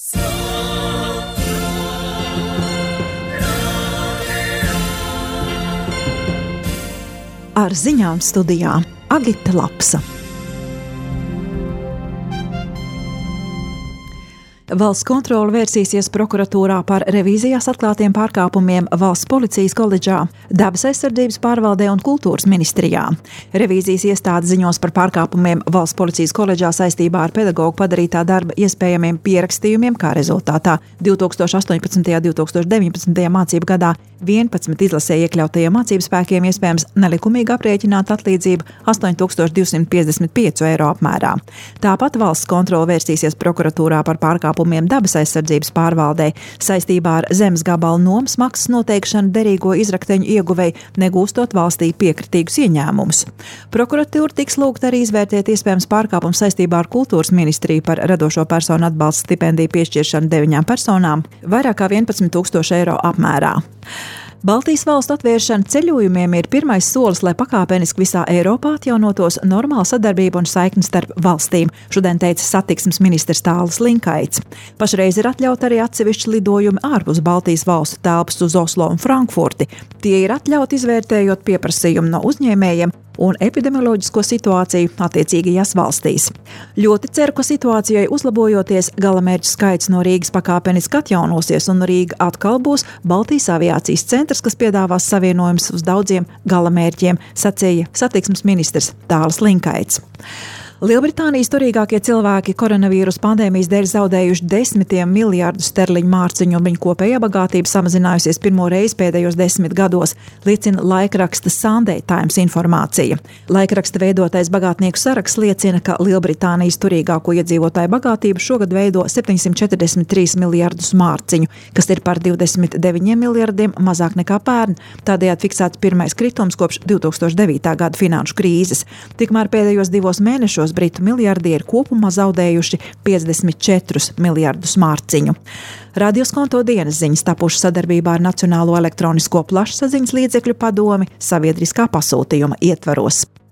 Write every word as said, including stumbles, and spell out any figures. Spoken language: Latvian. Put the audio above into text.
Ar ziņām studijā Agita Lapsa. Valsts kontrole vērsīsies prokuratūrā par revīzijās atklātiem pārkāpumiem Valsts policijas koledžā, Dabas aizsardzības pārvaldē un kultūras ministrijā. Revīzijas iestāde ziņos par pārkāpumiem Valsts policijas koledžā saistībā ar pedagogu padarītā darba iespējamiem pierakstījumiem, kā rezultātā divi tūkstoši astoņpadsmitajā un divi tūkstoši deviņpadsmitajā mācību gadā vienpadsmit izlasē iekļautajiem mācību spēkiem iespējams nelikumīgi aprēķināt atlīdzību astoņi tūkstoši divsimt piecdesmit pieci eiro apmērā. Tāpat valsts kontrole vērsīsies prokuratūrā par pārkāpumiem Dabas aizsardzības pārvaldē saistībā ar zemes gabalu nomas maksas noteikšanu derīgo izrakteņu ieguvēju, negūstot valstī piekritīgus ieņēmumus. Prokuratūra tiks lūgta arī izvērtēt iespējams pārkāpumus saistībā ar kultūras ministriju par radošo personu atbalsta stipendiju piešķiršanu deviņām personām vairāk kā vienpadsmit tūkstoši eiro apmērā. Baltijas valstu atvēršana ceļojumiem ir pirmais solis, lai pakāpeniski visā Eiropā atjaunotos normāla sadarbība un saiknes starp valstīm, šodien teica satiksmes ministrs Tālis Linkaits. Pašreiz ir atļauti arī atsevišķi lidojumi ārpus Baltijas valstu telpas uz Oslo un Frankfurti. Tie ir atļauti izvērtējot pieprasījumu no uzņēmējiem un epidemioloģisko situāciju attiecīgajās valstīs. Ļoti ceru, ka situācijai uzlabojoties, galamērķu skaits no Rīgas pakāpeniski atjaunosies un Rīga atkal būs Baltijas aviācijas centrs, kas piedāvās savienojumus uz daudziem galamērķiem, sacīja satiksmes ministrs Tālis Linkaits. Lielbritānijas turīgākie cilvēki koronavīrus pandēmijas dēļ zaudējuši desmitiem miljārdu sterliņu mārciņu un viņu kopējā bagātība samazinājusies pirmo reizi pēdējos desmit gados, liecina laikraksta Sunday Times informācija. Laikraksta veidotais bagātnieku saraksts liecina, ka Lielbritānijas turīgāko iedzīvotāju bagātību šogad veido septiņsimt četrdesmit trīs miljārdus mārciņu, kas ir par divdesmit deviņiem miljardiem mazāk nekā pērn. Tādējādi fiksēts pirmais kritums kopš divi tūkstoši devītā gada finanšu krīzes. Tikmēr pēdējos divos mēnešos Britu miljardieri kopumā zaudējuši piecdesmit četrus miljardus mārciņu. Radioskonto dienas ziņas tapušas sadarbībā ar Nacionālo elektronisko plašsaziņas līdzekļu padomi sabiedriskā pasūtījuma ietvaros.